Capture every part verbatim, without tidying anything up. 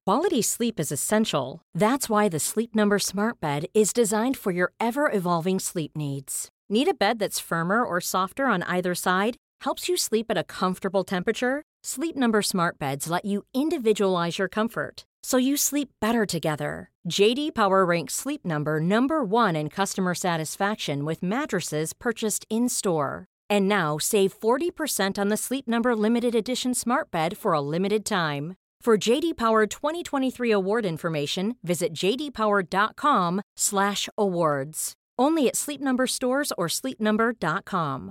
Quality sleep is essential. That's why the Sleep Number Smart Bed is designed for your ever-evolving sleep needs. Need a bed that's firmer or softer on either side? Helps you sleep at a comfortable temperature? Sleep Number Smart Beds let you individualize your comfort, so you sleep better together. J D Power ranks Sleep Number number one in customer satisfaction with mattresses purchased in-store. And now save forty percent on the Sleep Number Limited Edition Smart Bed for a limited time. For J D Power twenty twenty-three award information, visit j d power dot com slash awards. Only at Sleep Number stores or sleep number dot com.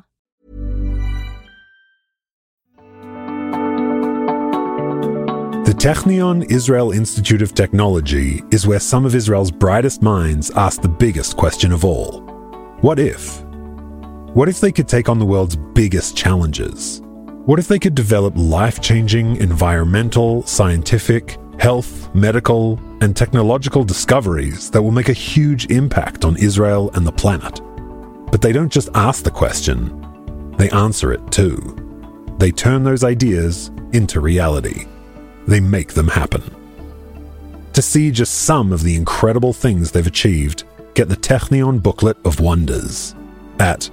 The Technion Israel Institute of Technology is where some of Israel's brightest minds ask the biggest question of all. What if? What if they could take on the world's biggest challenges? What if they could develop life-changing environmental, scientific, health, medical, and technological discoveries that will make a huge impact on Israel and the planet? But they don't just ask the question, they answer it too. They turn those ideas into reality. They make them happen. To see just some of the incredible things they've achieved, get the Technion Booklet of Wonders at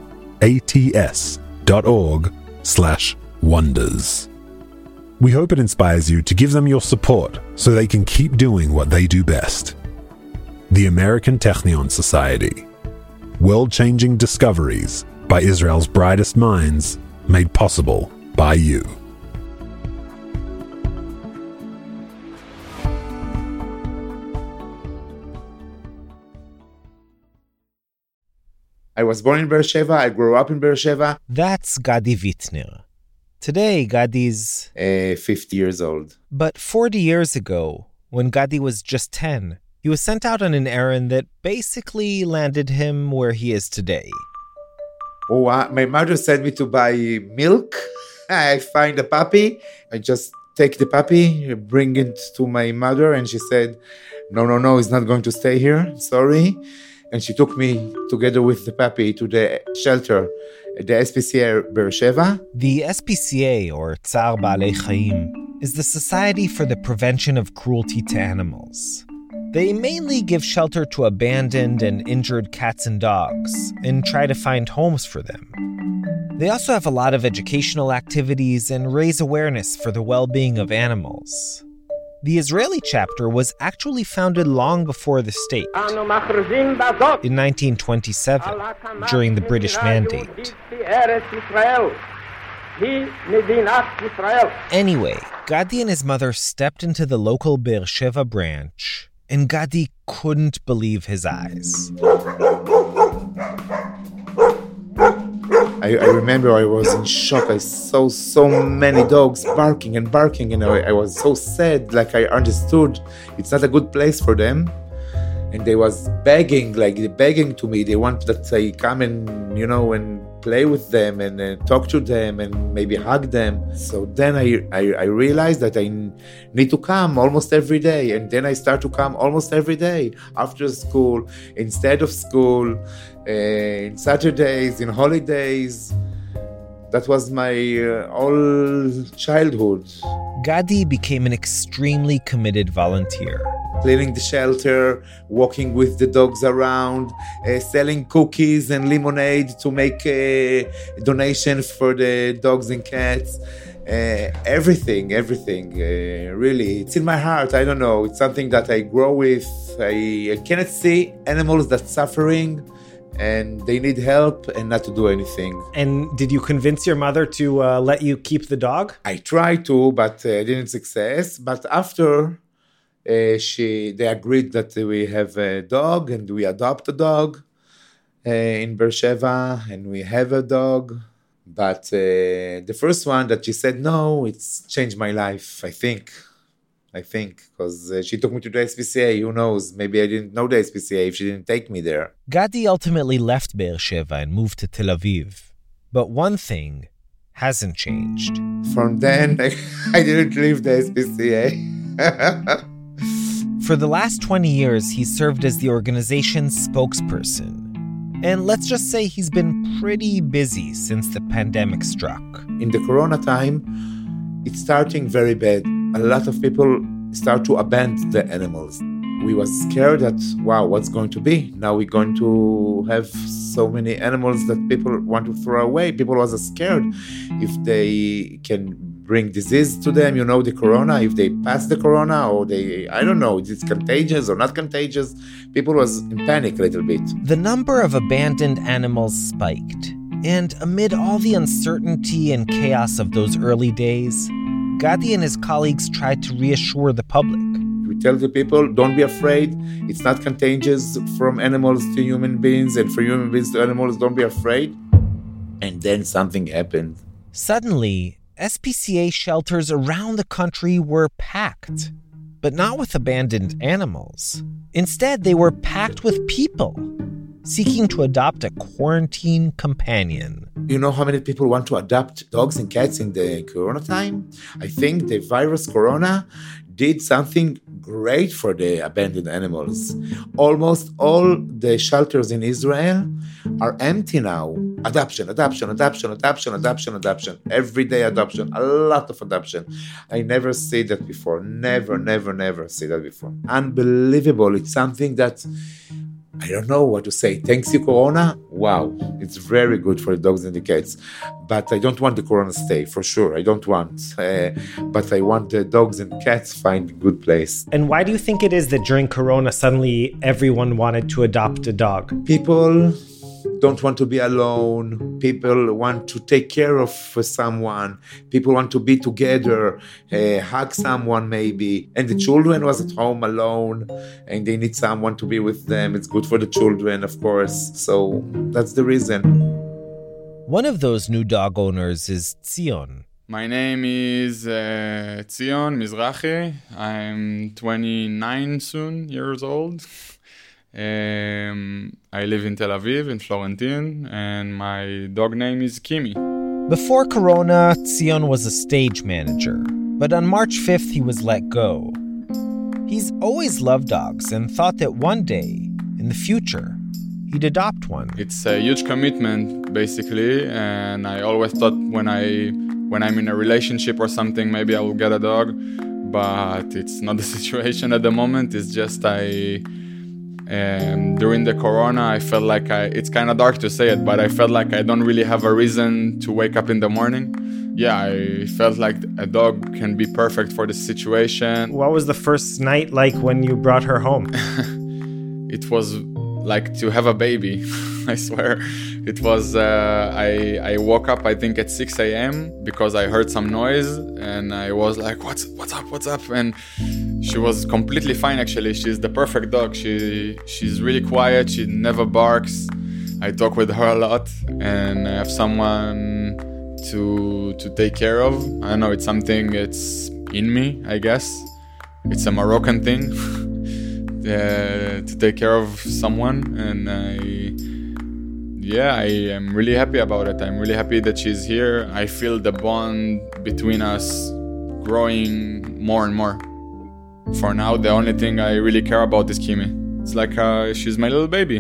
ats.org slash wonders. We hope it inspires you to give them your support so they can keep doing what they do best. The American Technion Society. World-changing discoveries by Israel's brightest minds, made possible by you. I was born in Beersheba. I grew up in Beersheba. That's Gadi Wittner. Today, Gadi's Uh, fifty years old. But forty years ago, when Gadi was just ten, he was sent out on an errand that basically landed him where he is today. Oh, uh, my mother sent me to buy milk. I find a puppy. I just take the puppy, bring it to my mother, and she said, no, no, no, he's not going to stay here. Sorry. And she took me together with the puppy to the shelter at the S P C A Beersheba. The S P C A, or Tzar Baalei Chaim, is the Society for the Prevention of Cruelty to Animals. They mainly give shelter to abandoned and injured cats and dogs and try to find homes for them. They also have a lot of educational activities and raise awareness for the well-being of animals. The Israeli chapter was actually founded long before the state, in nineteen twenty-seven, during the British Mandate. Anyway, Gadi and his mother stepped into the local Beersheba branch, and Gadi couldn't believe his eyes. I, I remember I was in shock. I saw so many dogs barking and barking, and I, I was so sad. Like, I understood it's not a good place for them. And they was begging, like begging to me. They want that I come and, you know, and play with them and uh, talk to them and maybe hug them. So then I, I, I realized that I need to come almost every day. And then I start to come almost every day after school, instead of school, uh, in Saturdays, in holidays. That was my uh, whole childhood. Gadi became an extremely committed volunteer. Cleaning the shelter, walking with the dogs around, uh, selling cookies and lemonade to make a donation for the dogs and cats. Uh, everything, everything, uh, really. It's in my heart, I don't know. It's something that I grow with. I, I cannot see animals that suffering and they need help and not to do anything. And did you convince your mother to uh, let you keep the dog? I tried to, but I uh, didn't success. But after... Uh, she, they agreed that we have a dog and we adopt a dog uh, in Beersheba, and we have a dog. But uh, the first one that she said no, it's changed my life, I think. I think, because uh, she took me to the S P C A, who knows, maybe I didn't know the S P C A if she didn't take me there. Gadi ultimately left Beersheba and moved to Tel Aviv. But one thing hasn't changed. From then, I, I didn't leave the S P C A. For the last twenty years, he's served as the organization's spokesperson. And let's just say he's been pretty busy since the pandemic struck. In the corona time, it's starting very bad. A lot of people start to abandon the animals. We was scared that, wow, what's going to be? Now we're going to have so many animals that people want to throw away. People was scared if they can bring disease to them, you know, the corona, if they pass the corona or they, I don't know, it's contagious or not contagious. People was in panic a little bit. The number of abandoned animals spiked. And amid all the uncertainty and chaos of those early days, Gadi and his colleagues tried to reassure the public. We tell the people, don't be afraid. It's not contagious from animals to human beings and from human beings to animals. Don't be afraid. And then something happened. Suddenly, S P C A shelters around the country were packed. But not with abandoned animals. Instead, they were packed with people seeking to adopt a quarantine companion. You know how many people want to adopt dogs and cats in the corona time? I think the virus corona did something great for the abandoned animals. Almost all the shelters in Israel are empty now. Adoption, adoption, adoption, adoption, adoption, adoption. Everyday adoption, a lot of adoption. I never see that before. Never, never, never see that before. Unbelievable. It's something that I don't know what to say. Thanks you, Corona. Wow, it's very good for the dogs and the cats. But I don't want the Corona to stay, for sure. I don't want. Uh, but I want the dogs and cats find a good place. And why do you think it is that during Corona, suddenly everyone wanted to adopt a dog? People don't want to be alone. People want to take care of someone. People want to be together, uh, hug someone maybe. And the children was at home alone and they need someone to be with them. It's good for the children, of course. So that's the reason. One of those new dog owners is Tzion. My name is uh, Tzion Mizrahi. I'm twenty-nine soon years old. Um, I live in Tel Aviv, in Florentine, and my dog name is Kimi. Before Corona, Tzion was a stage manager, but on March fifth he was let go. He's always loved dogs and thought that one day, in the future, he'd adopt one. It's a huge commitment, basically, and I always thought when, I, when I'm in a relationship or something, maybe I will get a dog, but it's not the situation at the moment. It's just I... And during the corona, I felt like I, it's kind of dark to say it, but I felt like I don't really have a reason to wake up in the morning. Yeah, I felt like a dog can be perfect for the situation. What was the first night like when you brought her home? It was like to have a baby, I swear. It was, uh, I, I woke up, I think, at six a.m. because I heard some noise, and I was like, what's, what's up, what's up? And she was completely fine, actually. She's the perfect dog. She She's really quiet. She never barks. I talk with her a lot, and I have someone to to take care of. I don't know, it's something that's in me, I guess. It's a Moroccan thing, uh, to take care of someone, and I... Yeah, I am really happy about it. I'm really happy that she's here. I feel the bond between us growing more and more. For now, the only thing I really care about is Kimi. It's like uh, she's my little baby.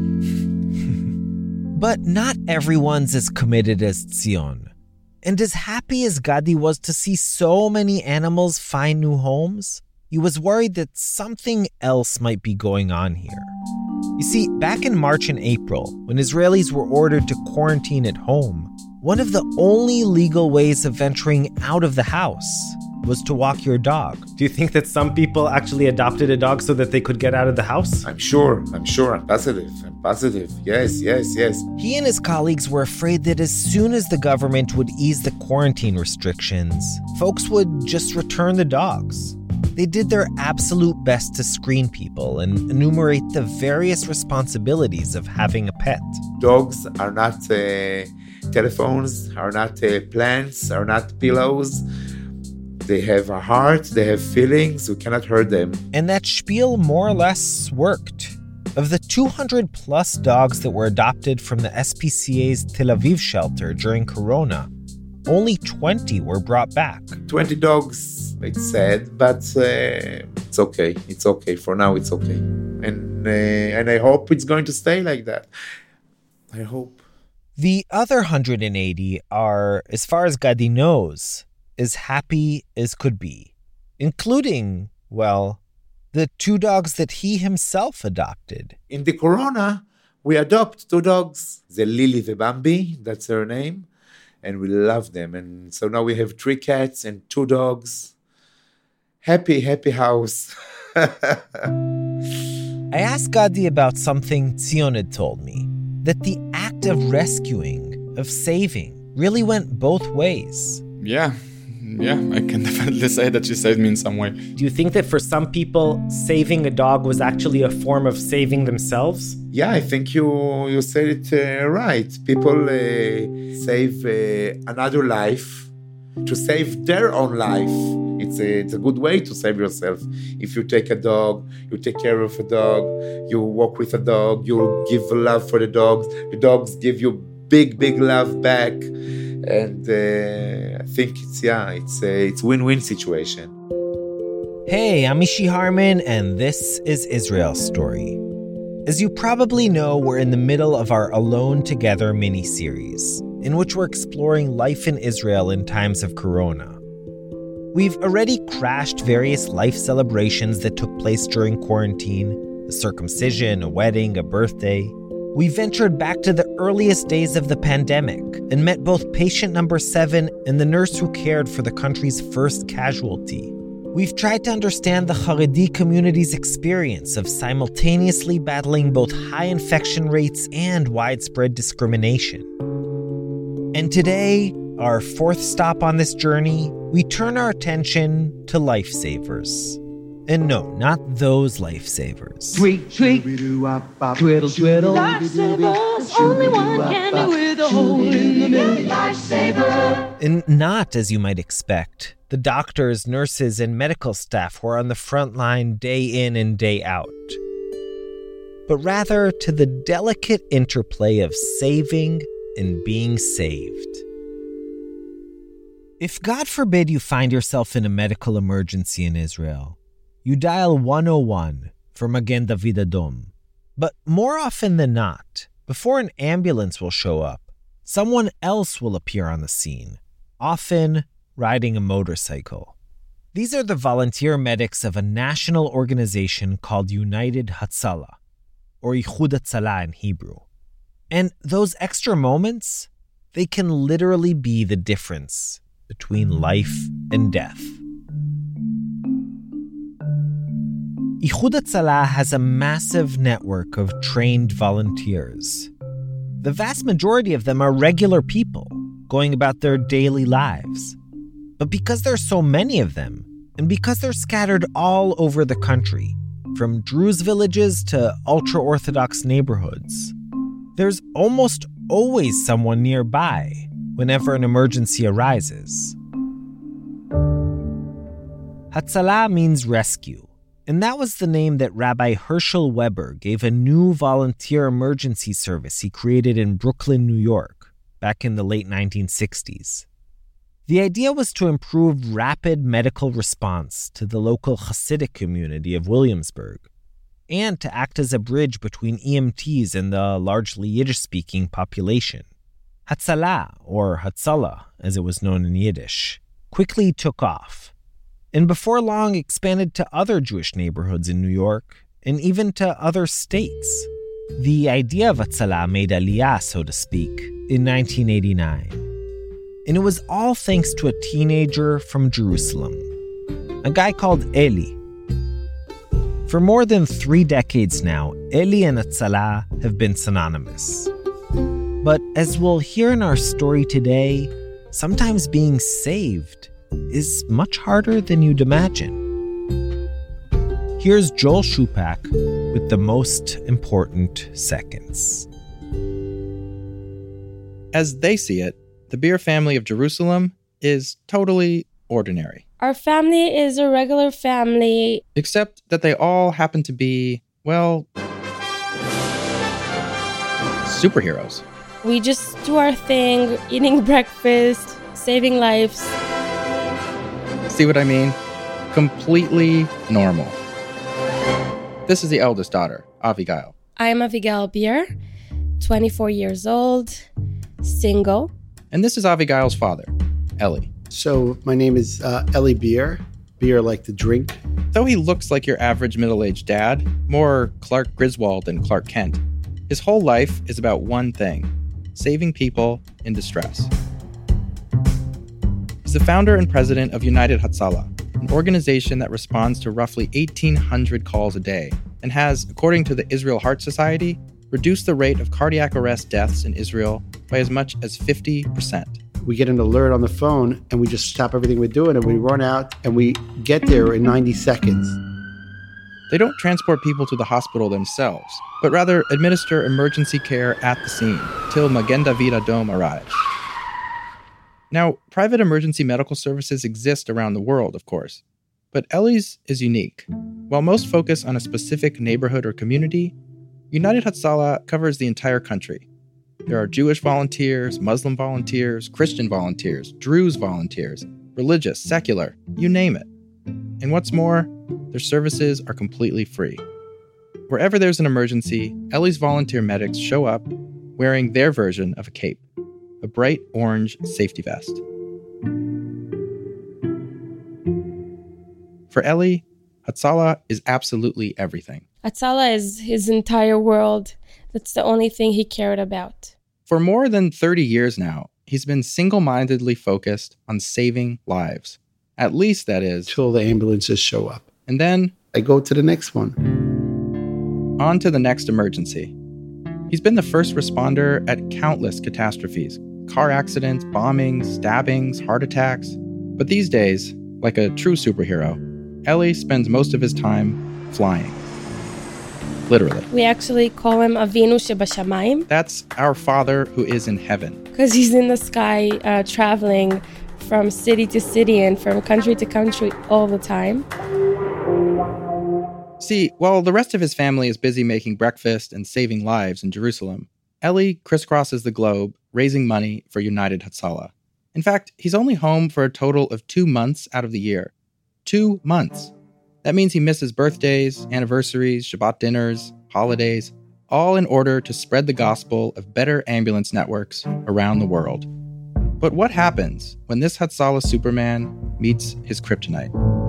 But not everyone's as committed as Tzion. And as happy as Gadi was to see so many animals find new homes, he was worried that something else might be going on here. You see, back in March and April, when Israelis were ordered to quarantine at home, one of the only legal ways of venturing out of the house was to walk your dog. Do you think that some people actually adopted a dog so that they could get out of the house? I'm sure, I'm sure, I'm positive, I'm positive. Yes, yes, yes. He and his colleagues were afraid that as soon as the government would ease the quarantine restrictions, folks would just return the dogs. They did their absolute best to screen people and enumerate the various responsibilities of having a pet. Dogs are not uh, telephones, are not uh, plants, are not pillows. They have a heart, they have feelings, we cannot hurt them. And that spiel more or less worked. Of the two hundred plus dogs that were adopted from the S P C A's Tel Aviv shelter during Corona, only twenty were brought back. twenty dogs, it's sad, but uh, it's okay. It's okay. For now, it's okay. And, uh, and I hope it's going to stay like that. I hope. The other one hundred eighty are, as far as Gadi knows, as happy as could be, including Well, the two dogs that he himself adopted. In the corona, we adopt two dogs. The Lily the Bambi, that's her name. And we love them. And so now we have three cats and two dogs. Happy, happy house. I asked Gadi about something Tzion had told me, that the act of rescuing, of saving, really went both ways. Yeah, yeah, I can definitely say that she saved me in some way. Do you think that for some people, saving a dog was actually a form of saving themselves? Yeah, I think you you said it uh, right. People uh, save uh, another life to save their own life. It's a, it's a good way to save yourself. If you take a dog, you take care of a dog, you walk with a dog, you give love for the dogs. The dogs give you big, big love back. And uh, I think it's, yeah, it's a it's win-win situation. Hey, I'm Mishy Harman, and this is Israel Story. As you probably know, we're in the middle of our Alone Together mini-series, in which we're exploring life in Israel in times of Corona. We've already crashed various life celebrations that took place during quarantine, a circumcision, a wedding, a birthday. We ventured back to the earliest days of the pandemic and met both patient number seven and the nurse who cared for the country's first casualty. We've tried to understand the Haredi community's experience of simultaneously battling both high infection rates and widespread discrimination. And today, our fourth stop on this journey, we turn our attention to lifesavers. And no, not those lifesavers. Tweak, tweak, twiddle, twiddle. Lifesavers, only one candy with a hole in the middle. Lifesaver. And not, as you might expect, the doctors, nurses, and medical staff who are on the front line day in and day out. But rather to the delicate interplay of saving and being saved. If, God forbid, you find yourself in a medical emergency in Israel, you dial one oh one for Magen David Adom. But more often than not, before an ambulance will show up, someone else will appear on the scene, often riding a motorcycle. These are the volunteer medics of a national organization called United Hatzalah, or Yichud Hatzalah in Hebrew. And those extra moments, they can literally be the difference between life and death. Yichud Hatzalah has a massive network of trained volunteers. The vast majority of them are regular people, going about their daily lives. But because there's so many of them, and because they're scattered all over the country, from Druze villages to ultra-Orthodox neighborhoods, there's almost always someone nearby whenever an emergency arises. Hatzalah means rescue, and that was the name that Rabbi Herschel Weber gave a new volunteer emergency service he created in Brooklyn, New York, back in the late nineteen sixties. The idea was to improve rapid medical response to the local Hasidic community of Williamsburg, and to act as a bridge between E M Ts and the largely Yiddish-speaking population. Hatzalah, or Hatzalah, as it was known in Yiddish, quickly took off, and before long expanded to other Jewish neighborhoods in New York, and even to other states. The idea of Hatzalah made aliyah, so to speak, in nineteen eighty-nine. And it was all thanks to a teenager from Jerusalem, a guy called Eli. For more than three decades now, Eli and Hatzalah have been synonymous. But as we'll hear in our story today, sometimes being saved is much harder than you'd imagine. Here's Joel Shupak with the most important seconds. As they see it, the Beer family of Jerusalem is totally ordinary. Our family is a regular family. Except that they all happen to be, well, superheroes. We just do our thing, eating breakfast, saving lives. See what I mean? Completely normal. This is the eldest daughter, Avigail. I am Avigail Beer, twenty-four years old, single. And this is Avigail's father, Eli. So my name is uh, Eli Beer, beer like to drink. Though he looks like your average middle-aged dad, more Clark Griswold than Clark Kent, his whole life is about one thing: saving people in distress. He's the founder and president of United Hatzalah, an organization that responds to roughly eighteen hundred calls a day and has, according to the Israel Heart Society, reduced the rate of cardiac arrest deaths in Israel by as much as fifty percent. We get an alert on the phone and we just stop everything we're doing and we run out and we get there in ninety seconds. They don't transport people to the hospital themselves, but rather administer emergency care at the scene till Magen David Adom arrives. Now, private emergency medical services exist around the world, of course, but Eli's is unique. While most focus on a specific neighborhood or community, United Hatzalah covers the entire country. There are Jewish volunteers, Muslim volunteers, Christian volunteers, Druze volunteers, religious, secular, you name it. And what's more, their services are completely free. Wherever there's an emergency, Eli's volunteer medics show up wearing their version of a cape, a bright orange safety vest. For Eli, Hatzalah is absolutely everything. Hatzalah is his entire world. That's the only thing he cared about. For more than thirty years now, he's been single-mindedly focused on saving lives. At least, that is. Till the ambulances show up. And then I go to the next one. On to the next emergency. He's been the first responder at countless catastrophes. Car accidents, bombings, stabbings, heart attacks. But these days, like a true superhero, Eli spends most of his time flying. Literally. We actually call him Avinu Shebashamayim. That's our Father who is in heaven. Because he's in the sky uh, traveling from city to city and from country to country all the time. See, while the rest of his family is busy making breakfast and saving lives in Jerusalem, Eli crisscrosses the globe raising money for United Hatzalah. In fact, he's only home for a total of two months out of the year. Two months. That means he misses birthdays, anniversaries, Shabbat dinners, holidays, all in order to spread the gospel of better ambulance networks around the world. But what happens when this Hatzalah Superman meets his kryptonite?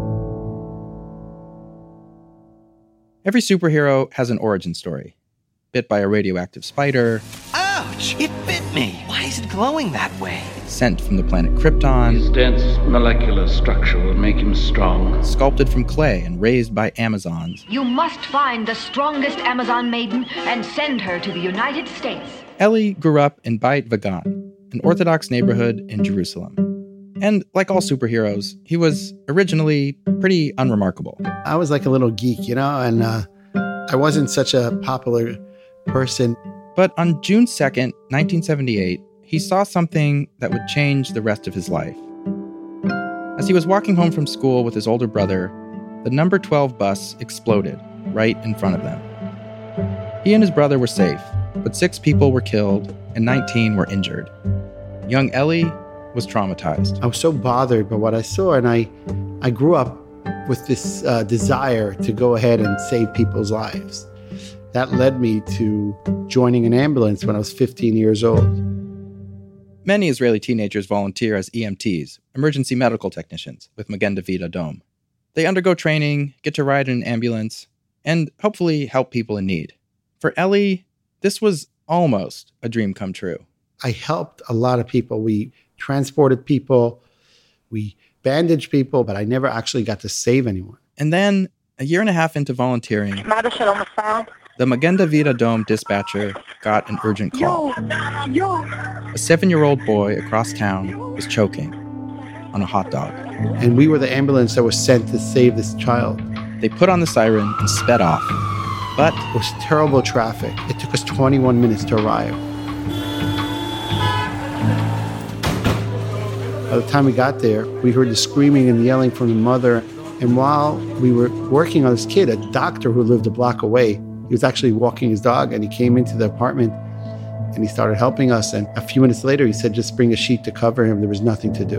Every superhero has an origin story. Bit by a radioactive spider. Ouch! It bit me. Why is it glowing that way? Sent from the planet Krypton. His dense molecular structure will make him strong. Sculpted from clay and raised by Amazons. You must find the strongest Amazon maiden and send her to the United States. Eli grew up in Beit Vagan, an Orthodox neighborhood in Jerusalem. And like all superheroes, he was originally pretty unremarkable. I was like a little geek, you know, and uh, I wasn't such a popular person. But on June second, nineteen seventy-eight, he saw something that would change the rest of his life. As he was walking home from school with his older brother, the number twelve bus exploded right in front of them. He and his brother were safe, but six people were killed and nineteen were injured. Young Eli was traumatized. I was so bothered by what I saw, and I, I grew up with this uh, desire to go ahead and save people's lives. That led me to joining an ambulance when I was fifteen years old. Many Israeli teenagers volunteer as E M Ts, emergency medical technicians, with Magen David Adom. They undergo training, get to ride in an ambulance, and hopefully help people in need. For Eli, this was almost a dream come true. I helped a lot of people. We transported people, we bandaged people, but I never actually got to save anyone. And then, a year and a half into volunteering, the Magen David Adom dispatcher got an urgent call. A seven-year-old boy across town was choking on a hot dog. And we were the ambulance that was sent to save this child. They put on the siren and sped off. But it was terrible traffic. It took us twenty-one minutes to arrive. By the time we got there, we heard the screaming and yelling from the mother. And while we were working on this kid, a doctor who lived a block away, he was actually walking his dog, and he came into the apartment and he started helping us. And a few minutes later, he said, just bring a sheet to cover him. There was nothing to do.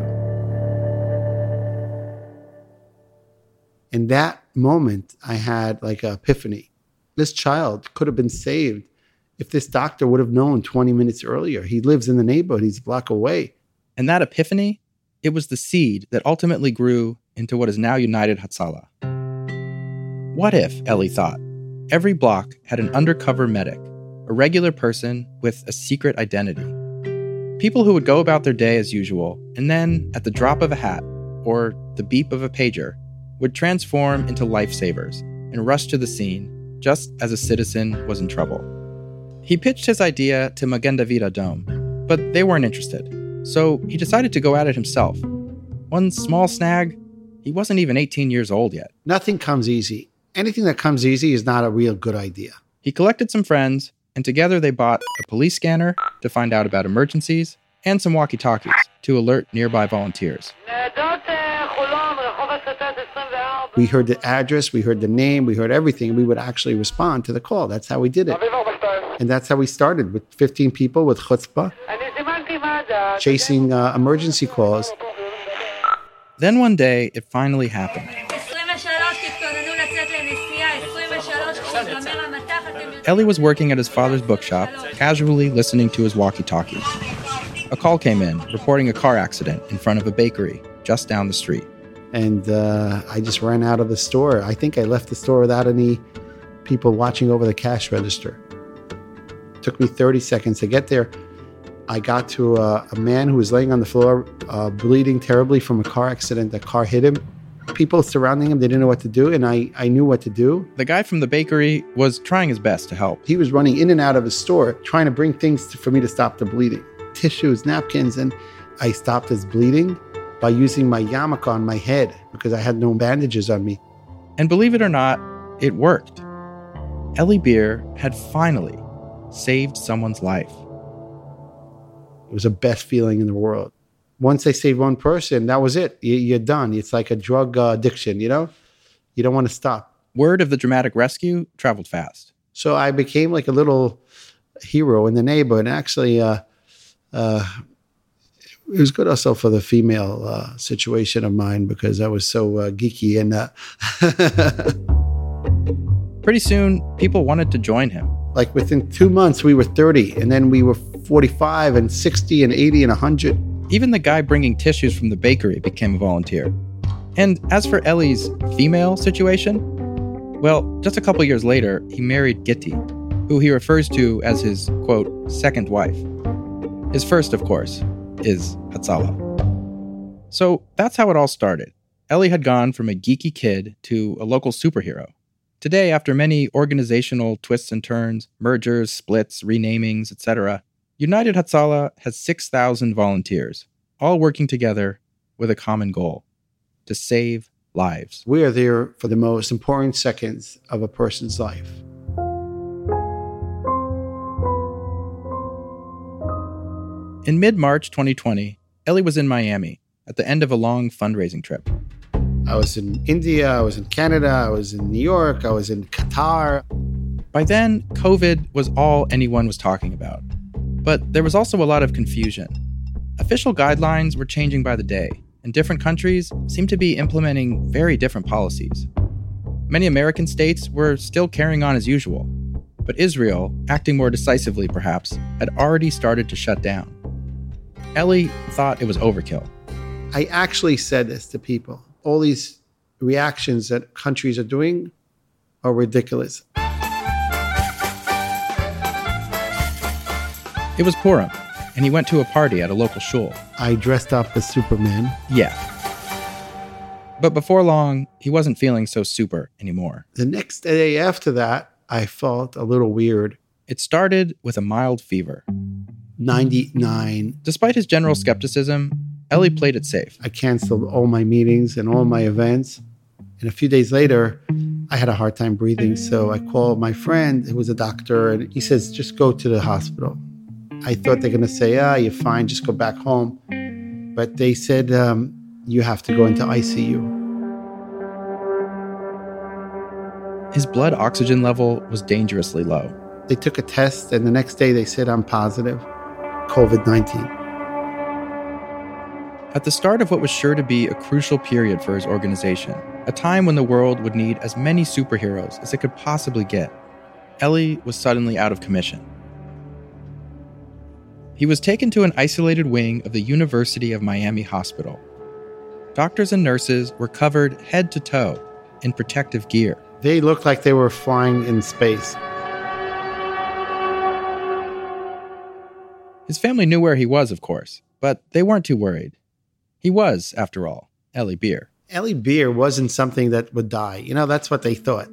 In that moment, I had like an epiphany. This child could have been saved if this doctor would have known twenty minutes earlier. He lives in the neighborhood. He's a block away. And that epiphany, it was the seed that ultimately grew into what is now United Hatzalah. What if, Ellie thought, every block had an undercover medic, a regular person with a secret identity? People who would go about their day as usual, and then, at the drop of a hat, or the beep of a pager, would transform into lifesavers and rush to the scene just as a citizen was in trouble. He pitched his idea to Magen David Adom, but they weren't interested, so he decided to go at it himself. One small snag, he wasn't even eighteen years old yet. Nothing comes easy. Anything that comes easy is not a real good idea. He collected some friends, and together they bought a police scanner to find out about emergencies and some walkie-talkies to alert nearby volunteers. We heard the address, we heard the name, we heard everything, and we would actually respond to the call. That's how we did it. And that's how we started, with fifteen people with chutzpah, chasing uh, emergency calls. Then one day, it finally happened. Ellie was working at his father's bookshop, casually listening to his walkie-talkie. A call came in, reporting a car accident in front of a bakery just down the street. And uh, I just ran out of the store. I think I left the store without any people watching over the cash register. It took me thirty seconds to get there. I got to uh, a man who was laying on the floor, uh, bleeding terribly from a car accident. The car hit him. People surrounding him, they didn't know what to do, and I, I knew what to do. The guy from the bakery was trying his best to help. He was running in and out of his store, trying to bring things to, for me to stop the bleeding. Tissues, napkins, and I stopped his bleeding by using my yarmulke on my head because I had no bandages on me. And believe it or not, it worked. Ellie Beer had finally saved someone's life. It was the best feeling in the world. Once I saved one person, that was it. You're done. It's like a drug uh, addiction, you know? You don't want to stop. Word of the dramatic rescue traveled fast. So I became like a little hero in the neighborhood. And actually, uh, uh, it was good also for the female uh, situation of mine because I was so uh, geeky. And uh, pretty soon, people wanted to join him. Like within two months, we were thirty. And then we were forty-five and sixty and eighty and one hundred. Even the guy bringing tissues from the bakery became a volunteer. And as for Ellie's female situation, well, just a couple years later, he married Gitti, who he refers to as his, quote, second wife. His first, of course, is Hatzalah. So that's how it all started. Ellie had gone from a geeky kid to a local superhero. Today, after many organizational twists and turns, mergers, splits, renamings, et cetera, United Hatzalah has six thousand volunteers, all working together with a common goal: to save lives. We are there for the most important seconds of a person's life. In mid-March twenty twenty, Ellie was in Miami at the end of a long fundraising trip. I was in India, I was in Canada, I was in New York, I was in Qatar. By then, COVID was all anyone was talking about. But there was also a lot of confusion. Official guidelines were changing by the day, and different countries seemed to be implementing very different policies. Many American states were still carrying on as usual, but Israel, acting more decisively perhaps, had already started to shut down. Ellie thought it was overkill. I actually said this to people. All these reactions that countries are doing are ridiculous. It was Purim, and he went to a party at a local shul. I dressed up as Superman. Yeah. But before long, he wasn't feeling so super anymore. The next day after that, I felt a little weird. It started with a mild fever. ninety-nine. Despite his general skepticism, Ellie played it safe. I canceled all my meetings and all my events. And a few days later, I had a hard time breathing. So I called my friend who was a doctor, and he says, just go to the hospital. I thought they're going to say, ah, you're fine, just go back home. But they said, um, you have to go into I C U. His blood oxygen level was dangerously low. They took a test, and the next day they said, I'm positive, covid nineteen. At the start of what was sure to be a crucial period for his organization, a time when the world would need as many superheroes as it could possibly get, Ellie was suddenly out of commission. He was taken to an isolated wing of the University of Miami Hospital. Doctors and nurses were covered head to toe in protective gear. They looked like they were flying in space. His family knew where he was, of course, but they weren't too worried. He was, after all, Eli Beer. Eli Beer wasn't something that would die. You know, that's what they thought.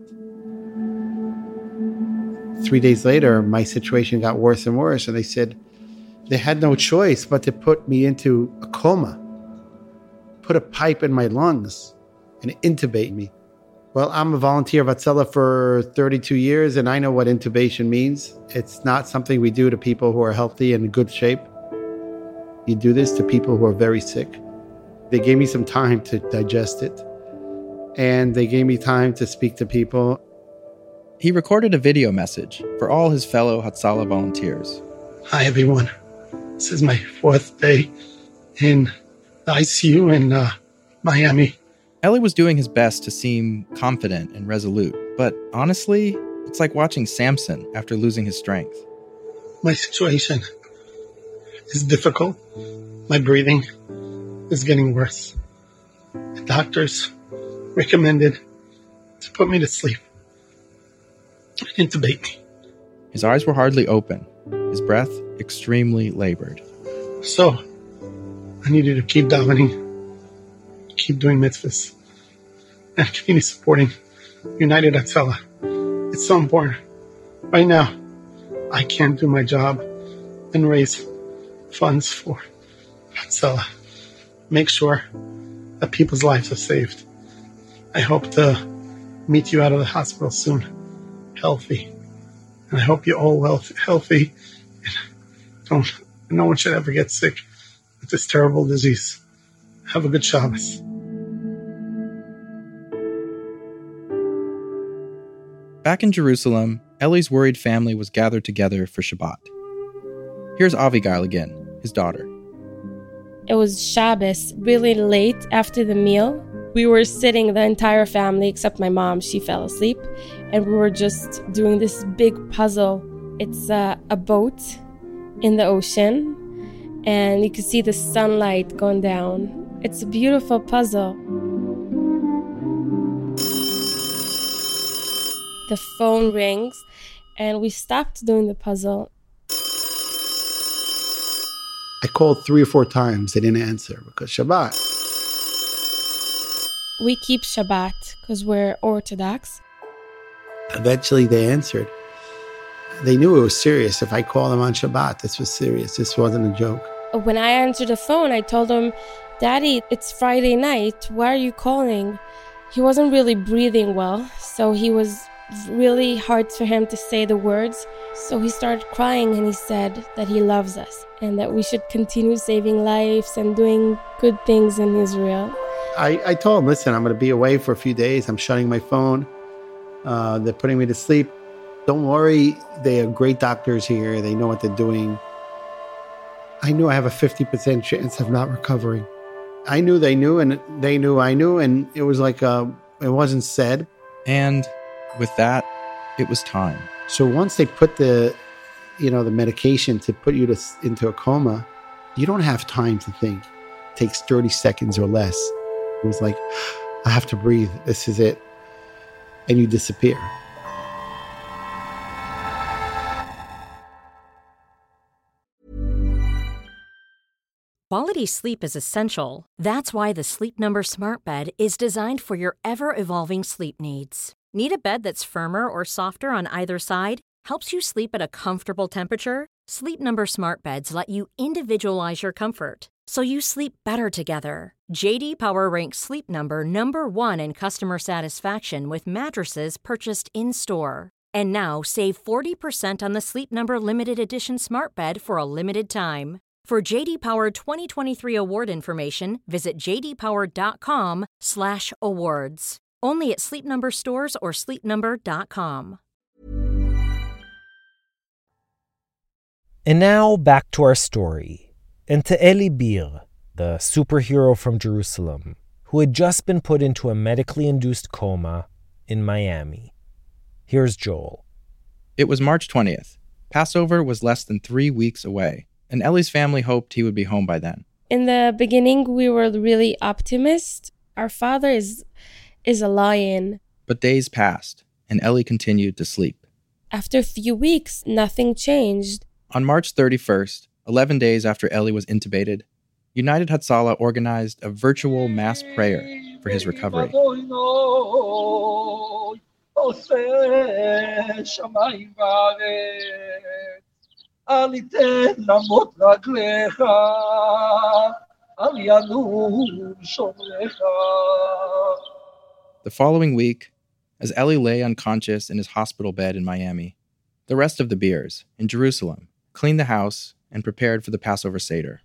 Three days later, my situation got worse and worse, and they said they had no choice but to put me into a coma, put a pipe in my lungs, and intubate me. Well, I'm a volunteer of Hatzalah for thirty-two years, and I know what intubation means. It's not something we do to people who are healthy and in good shape. You do this to people who are very sick. They gave me some time to digest it, and they gave me time to speak to people. He recorded a video message for all his fellow Hatzalah volunteers. Hi, everyone. This is my fourth day in the I C U in uh, Miami. Eli was doing his best to seem confident and resolute, but honestly, it's like watching Samson after losing his strength. My situation is difficult. My breathing is getting worse. The doctors recommended to put me to sleep, intubate me. His eyes were hardly open, his breath extremely labored. So, I needed to keep davening, keep doing mitzvahs, and continue supporting United Hatzalah. It's so important. Right now, I can't do my job and raise funds for Hatzalah. Make sure that people's lives are saved. I hope to meet you out of the hospital soon, healthy. And I hope you're all well, healthy. And don't, no one should ever get sick with this terrible disease. Have a good Shabbos. Back in Jerusalem, Eli's worried family was gathered together for Shabbat. Here's Avigail again, his daughter. It was Shabbos, really late after the meal. We were sitting, the entire family, except my mom, she fell asleep. And we were just doing this big puzzle. It's uh, a boat in the ocean, and you can see the sunlight going down. It's a beautiful puzzle. The phone rings, and we stopped doing the puzzle. I called three or four times. They didn't answer because Shabbat. We keep Shabbat because we're Orthodox. Eventually they answered. They knew it was serious. If I called them on Shabbat, this was serious. This wasn't a joke. When I answered the phone, I told him, Daddy, it's Friday night. Why are you calling? He wasn't really breathing well, so he was really hard for him to say the words. So he started crying, and he said that he loves us and that we should continue saving lives and doing good things in Israel. I, I told him, listen, I'm going to be away for a few days. I'm shutting my phone. Uh, they're putting me to sleep. Don't worry. They are great doctors here. They know what they're doing. I knew I have a fifty percent chance of not recovering. I knew they knew, and they knew I knew, and it was like, uh, it wasn't said. And with that, it was time. So once they put the, you know, the medication to put you to, into a coma, you don't have time to think. It takes thirty seconds or less. It was like, I have to breathe. This is it. And you disappear. Quality sleep is essential. That's why the Sleep Number Smart Bed is designed for your ever-evolving sleep needs. Need a bed that's firmer or softer on either side? Helps you sleep at a comfortable temperature? Sleep Number Smart Beds let you individualize your comfort, so you sleep better together. J D Power ranks Sleep Number number one in customer satisfaction with mattresses purchased in-store. And now save forty percent on the Sleep Number Limited Edition Smart Bed for a limited time. For J D Power twenty twenty-three award information, visit jdpower.com slash awards. Only at Sleep Number stores or sleep number dot com. And now back to our story, and to Eli Beer, the superhero from Jerusalem, who had just been put into a medically induced coma in Miami. Here's Joel. It was March twentieth. Passover was less than three weeks away, and Eli's family hoped he would be home by then. In the beginning, we were really optimistic. Our father is is a lion. But days passed, and Ellie continued to sleep. After a few weeks, nothing changed. On March thirty-first, eleven days after Ellie was intubated, United Hatzalah organized a virtual mass prayer for his recovery. The following week, as Ellie lay unconscious in his hospital bed in Miami, the rest of the Beers, in Jerusalem, cleaned the house and prepared for the Passover Seder.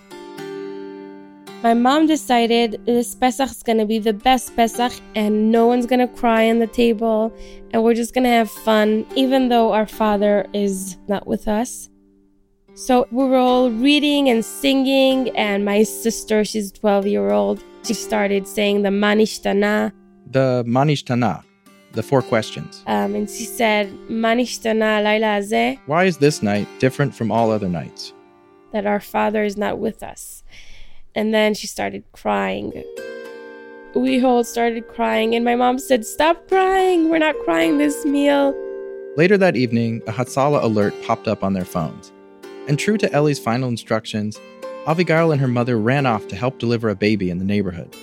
My mom decided this Pesach is going to be the best Pesach and no one's going to cry on the table and we're just going to have fun, even though our father is not with us. So we were all reading and singing, and my sister, she's twelve-year-old, she started saying the Ma Nishtana. The Ma Nishtana, the four questions. Um, and she said, Ma Nishtana Layla Hazeh. Why is this night different from all other nights? That our father is not with us. And then she started crying. We all started crying, and my mom said, stop crying, we're not crying this meal. Later that evening, a Hatzalah alert popped up on their phones. And true to Ellie's final instructions, Avigail and her mother ran off to help deliver a baby in the neighborhood.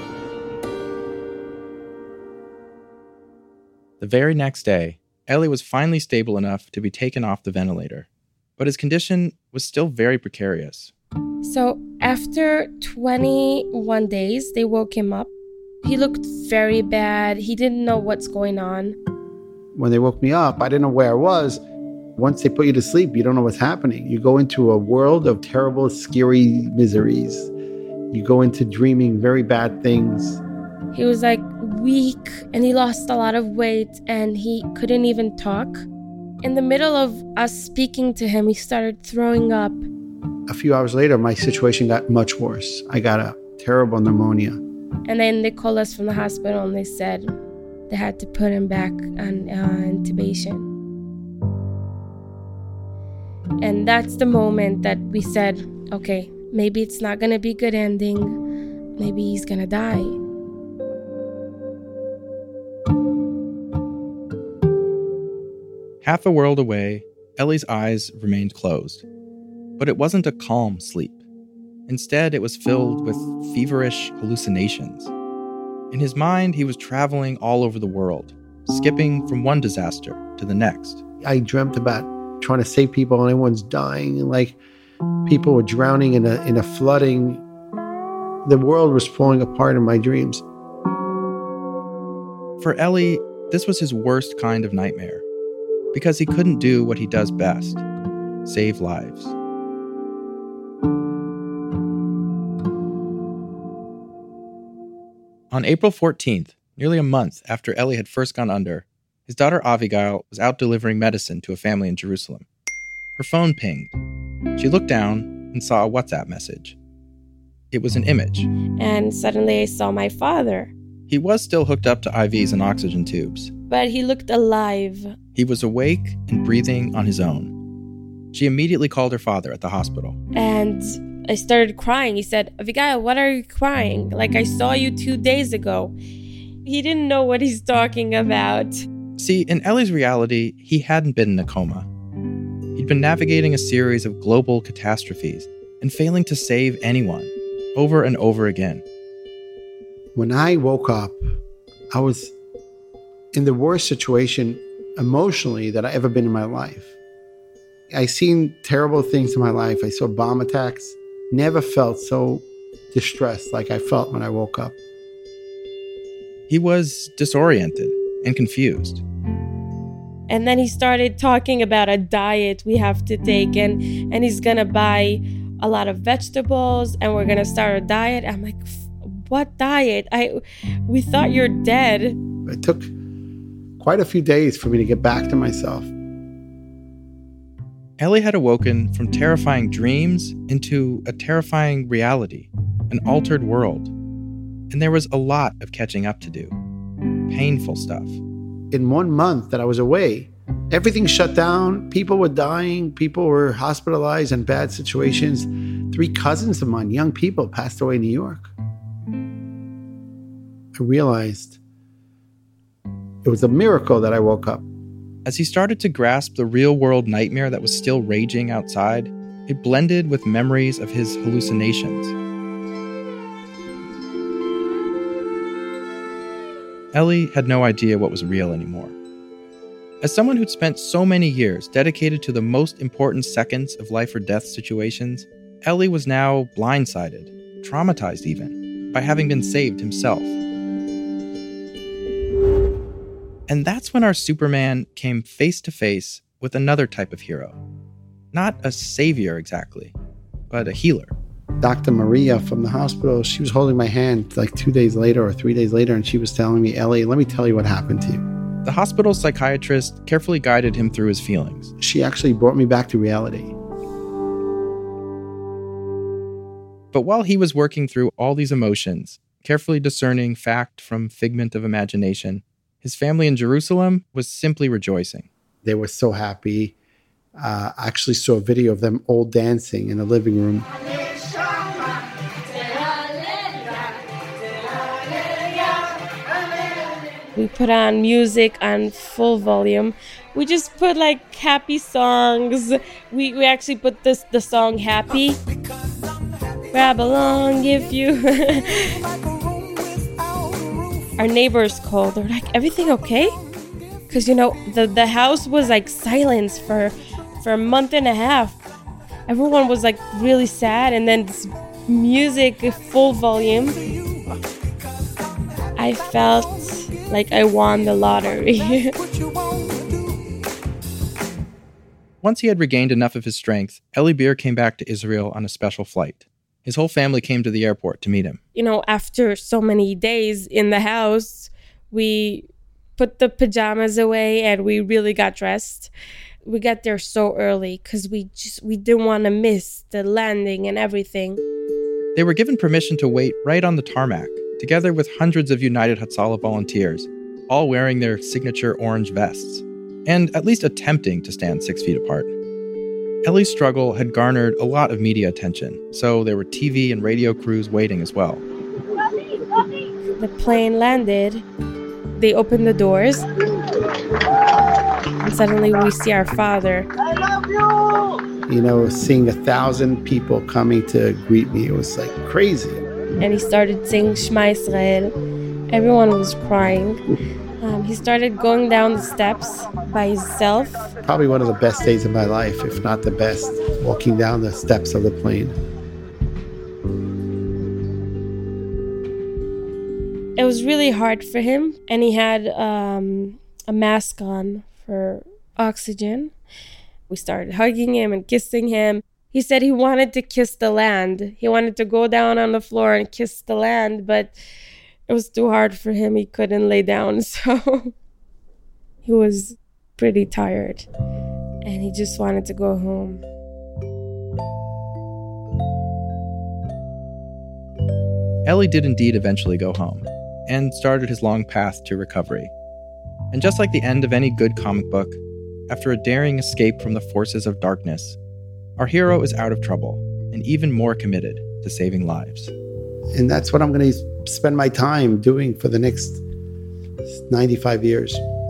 The very next day, Ellie was finally stable enough to be taken off the ventilator, but his condition was still very precarious. So after twenty-one days, they woke him up. He looked very bad. He didn't know what's going on. When they woke me up, I didn't know where I was. Once they put you to sleep, you don't know what's happening. You go into a world of terrible, scary miseries. You go into dreaming very bad things. He was like weak and he lost a lot of weight and he couldn't even talk. In the middle of us speaking to him, he started throwing up. A few hours later, my situation got much worse. I got a terrible pneumonia. And then they called us from the hospital and they said they had to put him back on uh, intubation. And that's the moment that we said, okay, maybe it's not going to be a good ending. Maybe he's going to die. Half a world away, Ellie's eyes remained closed. But it wasn't a calm sleep. Instead, it was filled with feverish hallucinations. In his mind, he was traveling all over the world, skipping from one disaster to the next. I dreamt about trying to save people and everyone's dying, and like people were drowning in a in a flooding. The world was falling apart in my dreams. For Ellie, this was his worst kind of nightmare, because he couldn't do what he does best, save lives. On April fourteenth, nearly a month after Ellie had first gone under, his daughter Avigail was out delivering medicine to a family in Jerusalem. Her phone pinged. She looked down and saw a WhatsApp message. It was an image. And suddenly I saw my father. He was still hooked up to I Vs and oxygen tubes. But he looked alive. He was awake and breathing on his own. She immediately called her father at the hospital. And I started crying. He said, Avigail, what are you crying? Like I saw you two days ago. He didn't know what he's talking about. See, in Ellie's reality, he hadn't been in a coma. He'd been navigating a series of global catastrophes and failing to save anyone, over and over again. When I woke up, I was in the worst situation emotionally that I've ever been in my life. I seen terrible things in my life. I saw bomb attacks. Never felt so distressed like I felt when I woke up. He was disoriented and confused. And then he started talking about a diet we have to take, and, and he's going to buy a lot of vegetables, and we're going to start a diet. I'm like, what diet? I we thought you're dead. It took quite a few days for me to get back to myself. Ellie had awoken from terrifying dreams into a terrifying reality, an altered world. And there was a lot of catching up to do. Painful stuff. In one month that I was away, everything shut down. People were dying. People were hospitalized in bad situations. three cousins of mine, young people, passed away in New York. I realized it was a miracle that I woke up. As he started to grasp the real-world nightmare that was still raging outside, it blended with memories of his hallucinations. Ellie had no idea what was real anymore. As someone who'd spent so many years dedicated to the most important seconds of life or death situations, Ellie was now blindsided, traumatized even, by having been saved himself. And that's when our Superman came face to face with another type of hero. Not a savior exactly, but a healer. Doctor Maria from the hospital, she was holding my hand like two days later or three days later, and she was telling me, Ellie, let me tell you what happened to you. The hospital psychiatrist carefully guided him through his feelings. She actually brought me back to reality. But while he was working through all these emotions, carefully discerning fact from figment of imagination, his family in Jerusalem was simply rejoicing. They were so happy. Uh, I actually saw a video of them all dancing in the living room. We put on music on full volume. We just put like happy songs. We we actually put this the song Happy. Grab along if you... Our neighbors called. They're like, everything okay? Because, you know, the, the house was like silence for, for a month and a half. Everyone was like really sad. And then this music, full volume. I felt like I won the lottery. Once he had regained enough of his strength, Eli Bir came back to Israel on a special flight. His whole family came to the airport to meet him. You know, after so many days in the house, we put the pajamas away and we really got dressed. We got there so early because we just we didn't want to miss the landing and everything. They were given permission to wait right on the tarmac, together with hundreds of United Hatzalah volunteers, all wearing their signature orange vests, and at least attempting to stand six feet apart. Eli's struggle had garnered a lot of media attention, so there were T V and radio crews waiting as well. The plane landed. They opened the doors. And suddenly we see our father. I love you! You know, seeing a thousand people coming to greet me, it was like crazy. And he started singing Shema Israel. Everyone was crying. Um, he started going down the steps by himself. Probably one of the best days of my life, if not the best, walking down the steps of the plane. It was really hard for him, and he had um, a mask on for oxygen. We started hugging him and kissing him. He said he wanted to kiss the land. He wanted to go down on the floor and kiss the land, but it was too hard for him. He couldn't lay down, so he was pretty tired, and he just wanted to go home. Eli did indeed eventually go home, and started his long path to recovery. And just like the end of any good comic book, after a daring escape from the forces of darkness, our hero is out of trouble and even more committed to saving lives. And that's what I'm going to spend my time doing for the next ninety-five years.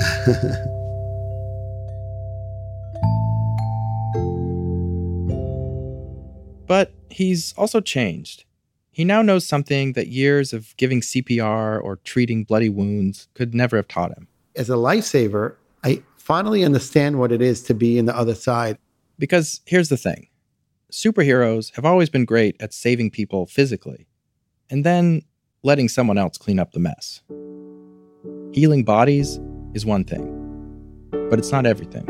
But he's also changed. He now knows something that years of giving C P R or treating bloody wounds could never have taught him. As a lifesaver, I finally understand what it is to be in the other side. Because here's the thing. Superheroes have always been great at saving people physically, and then letting someone else clean up the mess. Healing bodies is one thing, but it's not everything.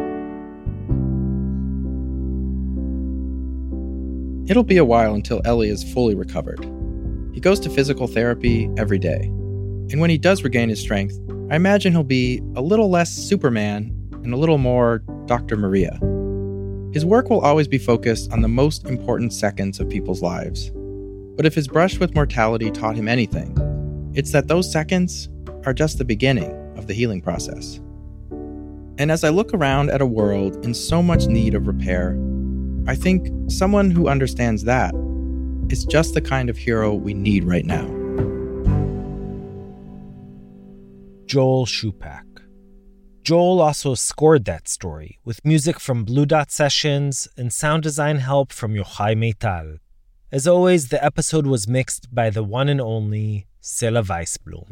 It'll be a while until Eli is fully recovered. He goes to physical therapy every day. And when he does regain his strength, I imagine he'll be a little less Superman and a little more Doctor Maria. His work will always be focused on the most important seconds of people's lives. But if his brush with mortality taught him anything, it's that those seconds are just the beginning of the healing process. And as I look around at a world in so much need of repair, I think someone who understands that is just the kind of hero we need right now. Joel Shupak. Joel also scored that story with music from Blue Dot Sessions and sound design help from Yochai Meital. As always, the episode was mixed by the one and only Sela Weisblum.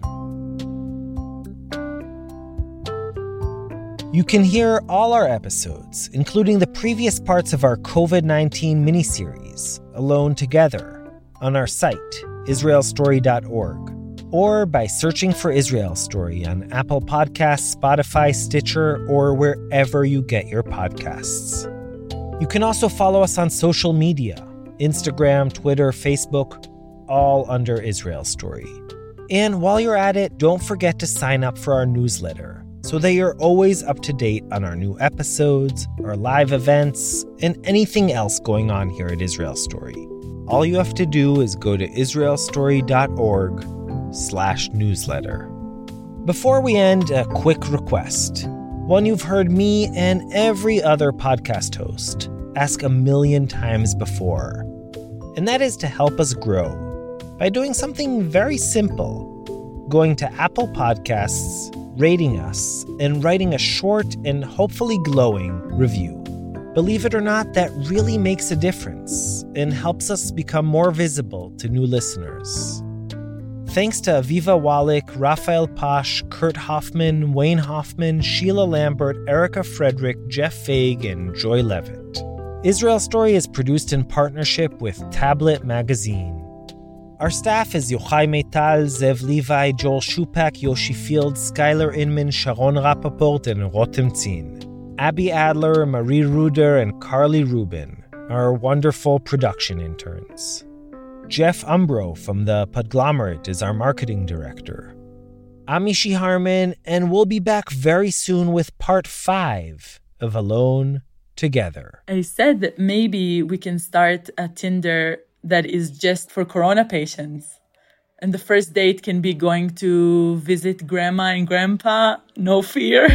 You can hear all our episodes, including the previous parts of our covid nineteen miniseries, Alone Together, on our site, israel story dot org, or by searching for Israel Story on Apple Podcasts, Spotify, Stitcher, or wherever you get your podcasts. You can also follow us on social media, Instagram, Twitter, Facebook, all under Israel Story. And while you're at it, don't forget to sign up for our newsletter so that you're always up to date on our new episodes, our live events, and anything else going on here at Israel Story. All you have to do is go to israel story dot org slash newsletter. Before we end, a quick request. One you've heard me and every other podcast host ask a million times before. And that is to help us grow by doing something very simple. Going to Apple Podcasts, rating us, and writing a short and hopefully glowing review. Believe it or not, that really makes a difference and helps us become more visible to new listeners. Thanks to Aviva Wallach, Raphael Pash, Kurt Hoffman, Wayne Hoffman, Sheila Lambert, Erica Frederick, Jeff Faig, and Joy Levitt. Israel Story is produced in partnership with Tablet Magazine. Our staff is Yochai Meital, Zev Levi, Joel Shupak, Yoshi Field, Skylar Inman, Sharon Rappaport, and Rotem Tzin. Abby Adler, Marie Ruder, and Carly Rubin are our wonderful production interns. Jeff Umbro from The Podglomerate is our marketing director. I'm Ishi Harman, and we'll be back very soon with part five of Alone Together. I said that maybe we can start a Tinder that is just for corona patients. And the first date can be going to visit grandma and grandpa, no fear.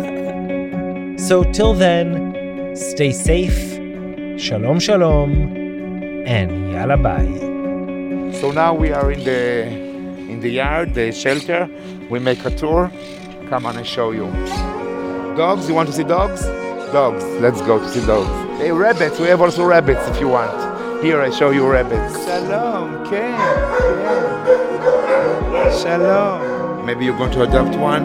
So till then, stay safe, shalom shalom, and yalla bye. So now we are in the in the yard, the shelter. We make a tour. Come on and show you. Dogs, you want to see dogs? Dogs, let's go to see dogs. Hey, rabbits, we have also rabbits if you want. Here I show you rabbits. Shalom, Ken. Shalom. Maybe you're going to adopt one?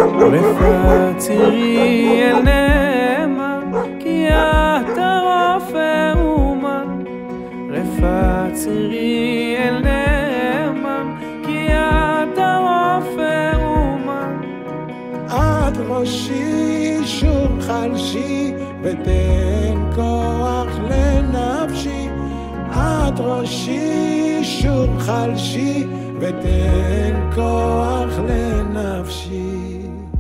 ראשי שוב חלשי ותן כוח לנפשי עד ראשי שוב חלשי ותן כוח לנפשי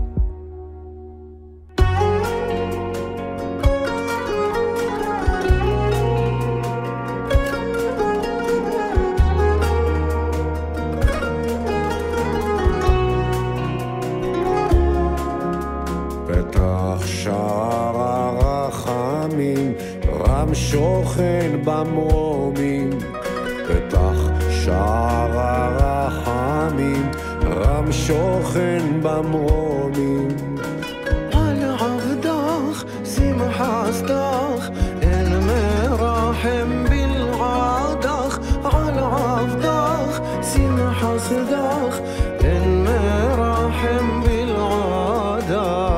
שוכן במרומים פתח שער הרחמים רם שוכן במרומים על עבדך שמחתך אין מרחם בלעדך על עבדך שמחתך אין מרחם בלעדך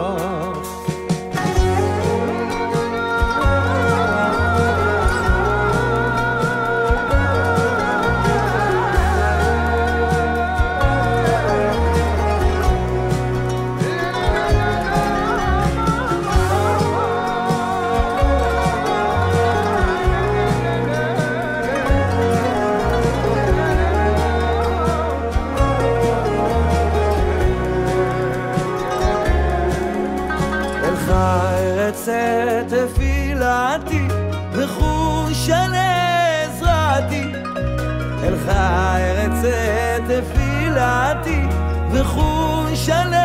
תפילתי וחוש על עזרתי אל חי ארץ תפילתי וחוש על